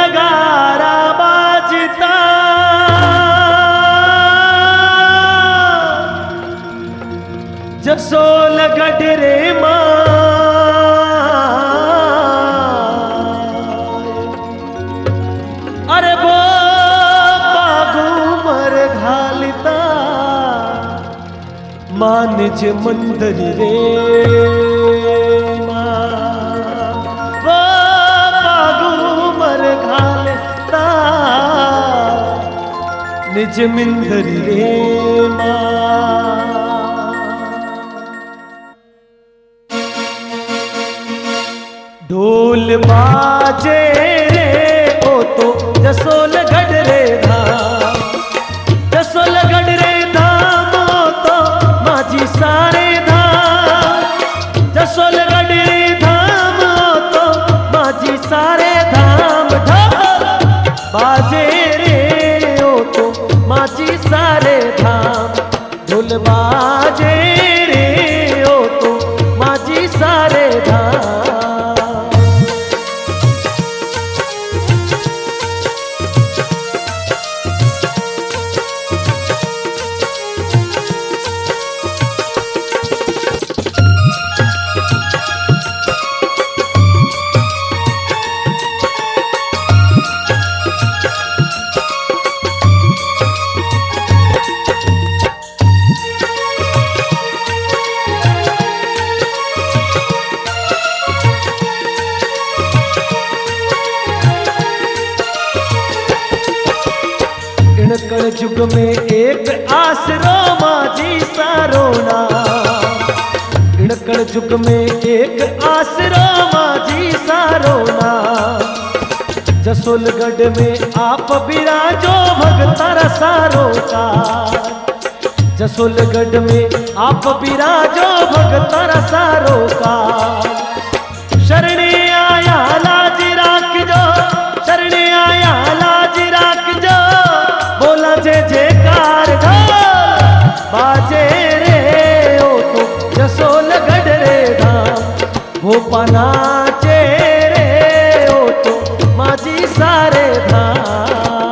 नगारा बाजता, जसोल गढ़ रे माँ, अरे वो पागुमर घालता मानज मंदिर रे माँ, वो पागुमर घालता निज मंदिर रे माँ। ढोल बाजे रे ओ तो जसोल गढ़ रे धाम, जसोल गढ़ रे धाम ओ तो माझी सारे धाम, जसोल गढ़ रे धाम ओ तो माझी सारे धाम। ढोल बाजे रे ओ तो माझी सारे धाम, ढोल बाजे रे ओ तो माझी सारे धाम। कण जुग में एक आसरो माझी सारोना, कण जुग में एक आसरो माझी सारोना, जसोलगढ़ में आप बिराजो भगतारा सारो का, जसोलगढ़ में आप बिराजो भगतारा सारो का। शरणे आया लाज राख जो, शरणे आया लाज राख जो, बोला जय जयकार ढोल बाजे रे ओ तो जसोलगढ़ रे धाम, भोपा नाचे रे ओ तो माझी सारे धाम।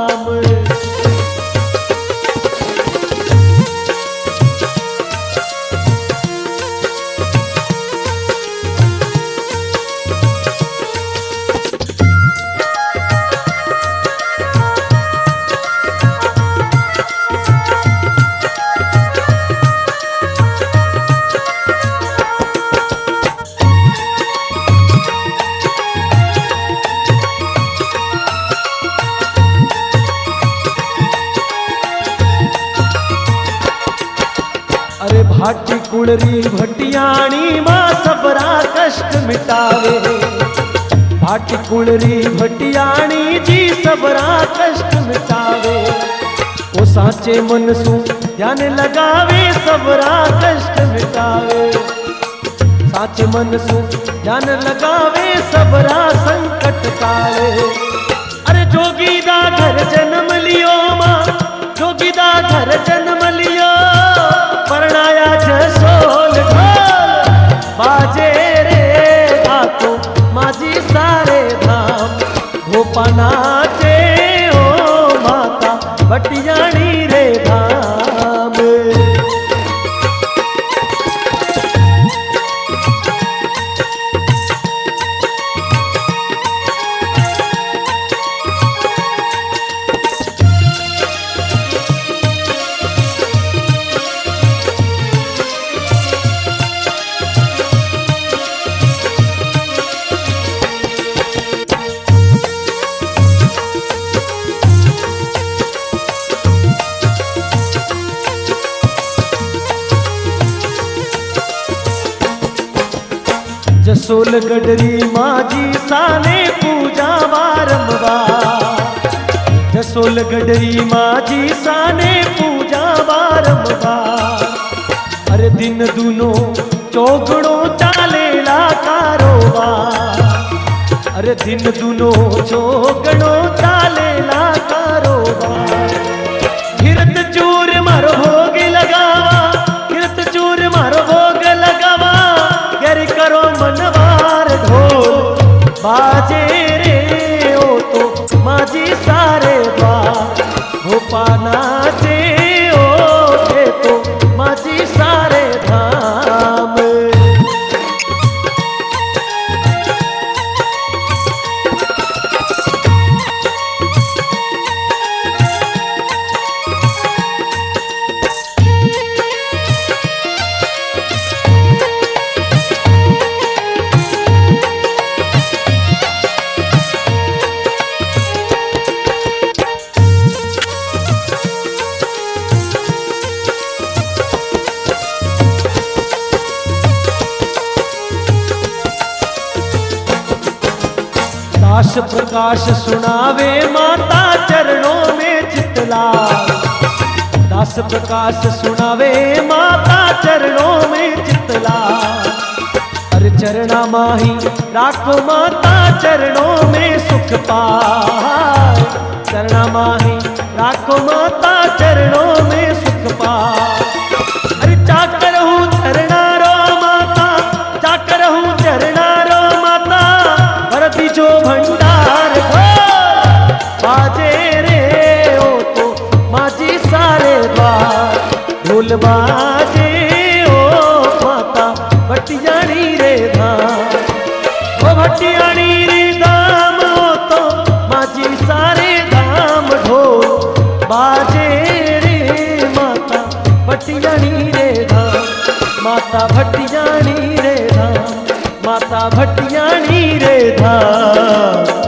अरे भाटी कुड़री भटियाणी माँ सबरा कष्ट मिटावे, भाटी कुड़री भटियाणी जी सबरा कष्ट मिटावे, वो साचे मन सु ध्यान लगावे सबरा कष्ट मिटावे, साचे मन सु ध्यान लगावे सबरा संकट टावे। अरे जोगीदा घर जन्म लियो माँ, जोगीदा घर जन्म लियो, परणाया जसोल ढोल बाजे रे आतो माझी सारे धाम, भोपा नाचे ओ माता भटियाणी रे धाम। जसोलगढ़री माझी साने पूजा बारंबार, जसोलगढ़री माझी साने पूजा बारंबार। अरे दिन दुनो चौगड़ो चालेला कारोबार, अरे दिन दुनो चौगड़ो चालेला कारोबार। घिरत चूर मारो भोग लगावा, घिरत चूर मारो भोग लगावा, गर करो मनवार ढोल बाजे रे ओ तो दास प्रकाश सुनावे माता चरणों में चितलाल। दास प्रकाश सुनावे माता चरणों में चितलाल। अरे चरणा माही राखो माता चरणों में सुख पाए। चरणा माही राखो माता चरणों में सुख पाए। अरे चाकर हूँ चरणा रो माता, चाकर हूँ चरणा रो माता, भरती जो भंडार बाजे रे ओ तो माझी सारे द्वार। ढोल बाजे ओ माता भटियाणी रे धाम। ओ भटियाणी रे धाम ओ तो माझी सारे धाम। ढोल बाजे रे माता भटियाणी रे धाम। माता भटियाणी रे धाम, माता भटियाणी रे धाम।